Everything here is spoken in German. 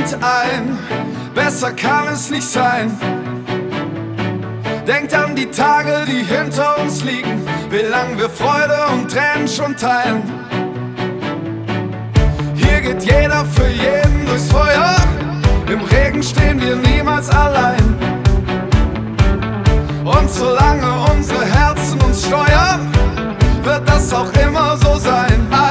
Moment ein, besser kann es nicht sein. Denkt an die Tage, die hinter uns liegen, wie lang wir Freude und Tränen schon teilen. Hier geht jeder für jeden durchs Feuer, im Regen stehen wir niemals allein. Und solange unsere Herzen uns steuern, wird das auch immer so sein.